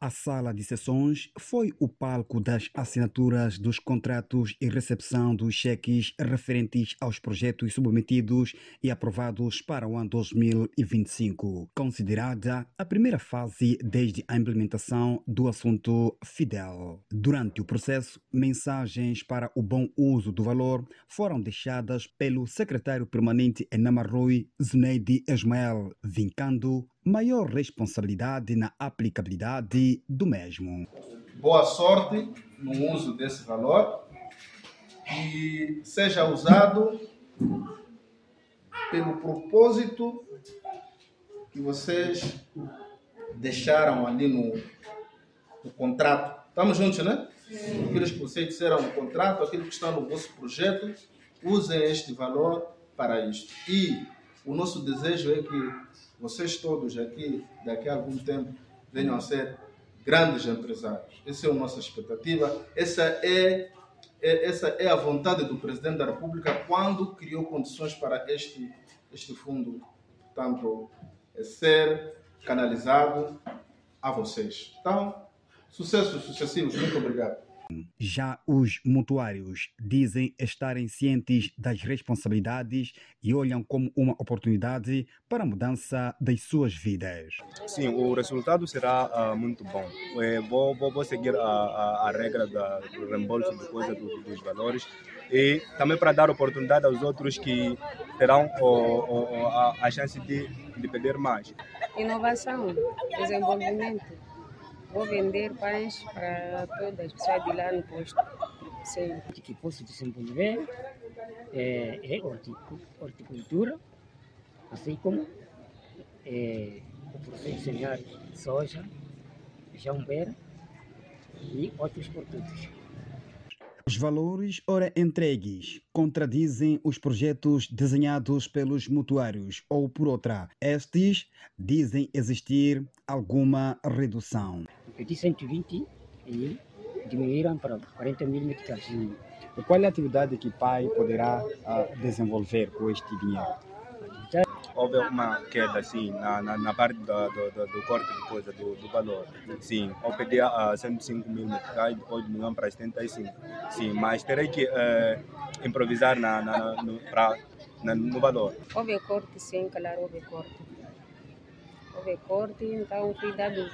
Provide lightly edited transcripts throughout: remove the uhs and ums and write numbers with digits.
A sala de sessões foi o palco das assinaturas dos contratos e recepção dos cheques referentes aos projetos submetidos e aprovados para o ano 2025, considerada a primeira fase desde a implementação do assunto FIDEL. Durante o processo, mensagens para o bom uso do valor foram deixadas pelo secretário permanente em Namarroi, Zuneidi Ismael, vincando maior responsabilidade na aplicabilidade do mesmo. Boa sorte no uso desse valor e seja usado pelo propósito que vocês deixaram ali no contrato. Estamos juntos, né? Aqueles que vocês disseram no contrato, aquilo que está no vosso projeto, usem este valor para isto. E o nosso desejo é que vocês todos aqui, daqui a algum tempo, venham a ser grandes empresários. Essa é a nossa expectativa. Essa é a vontade do Presidente da República quando criou condições para este fundo, portanto, ser canalizado a vocês. Então, sucessos sucessivos. Muito obrigado. Já os mutuários dizem estarem cientes das responsabilidades e olham como uma oportunidade para a mudança das suas vidas. Sim, o resultado será muito bom. Vou seguir a regra do reembolso dos valores e também para dar oportunidade aos outros que terão a chance de pedir mais. Inovação, desenvolvimento. Vou vender pães para todas as pessoas de lá no posto. Sim. O que posso desenvolver é horticultura, assim como o processamento de soja, feijão-beira e outros produtos. Os valores ora entregues contradizem os projetos desenhados pelos mutuários ou, por outra, estes dizem existir alguma redução. De 120 e diminuíram para 40 mil hectares. Qual é a atividade que o pai poderá desenvolver com este dinheiro? Houve uma queda assim, na parte do corte do valor. Sim, eu pedi a 105 mil meticais, depois diminuíram para 75. Sim, mas terei que improvisar no valor. Houve corte, sim, claro, houve corte. Houve corte, então fui dado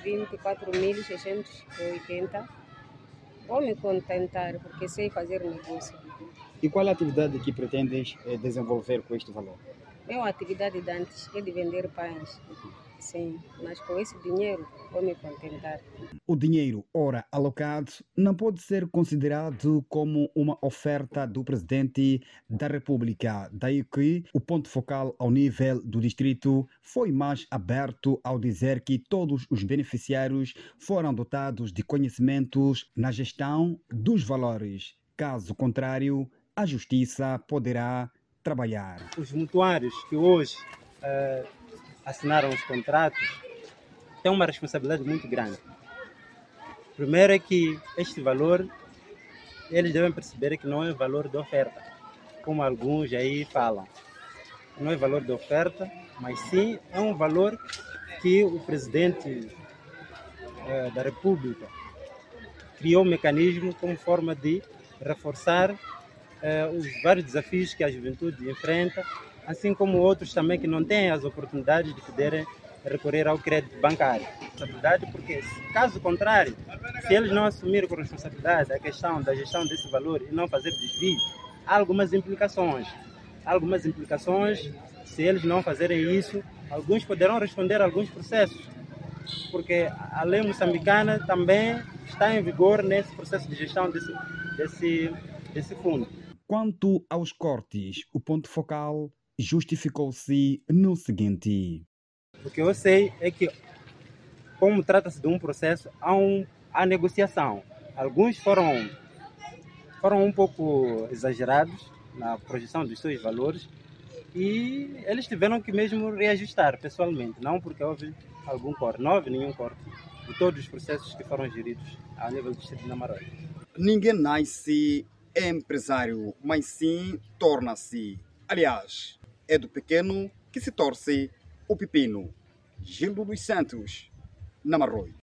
24.680. Vou me contentar, porque sei fazer negócio. E qual é a atividade que pretendes desenvolver com este valor? Minha atividade de antes é de vender pães. Sim, mas com esse dinheiro vou me contentar. O dinheiro ora alocado não pode ser considerado como uma oferta do Presidente da República. Daí que o ponto focal ao nível do distrito foi mais aberto ao dizer que todos os beneficiários foram dotados de conhecimentos na gestão dos valores. Caso contrário, a Justiça poderá trabalhar. Os mutuários que hoje assinaram os contratos têm uma responsabilidade muito grande. Primeiro é que este valor, eles devem perceber que não é valor de oferta, como alguns aí falam. Não é valor de oferta, mas sim é um valor que o Presidente da República criou um mecanismo como forma de reforçar os vários desafios que a juventude enfrenta, assim como outros também que não têm as oportunidades de poderem recorrer ao crédito bancário. Porque, caso contrário, se eles não assumirem com responsabilidade a questão da gestão desse valor e não fazer desvio, há algumas implicações. Se eles não fazerem isso, alguns poderão responder a alguns processos, porque a lei moçambicana também está em vigor nesse processo de gestão desse fundo. Quanto aos cortes, o ponto focal justificou-se no seguinte. O que eu sei é que, como trata-se de um processo, há negociação. Alguns foram um pouco exagerados na projeção dos seus valores e eles tiveram que mesmo reajustar pessoalmente, não porque houve algum corte. Não houve nenhum corte de todos os processos que foram geridos a nível do distrito de Namarroi. Ninguém nasce empresário, mas sim torna-se. Aliás, é do pequeno que se torce o pepino. Gildo dos Santos, Namarroi.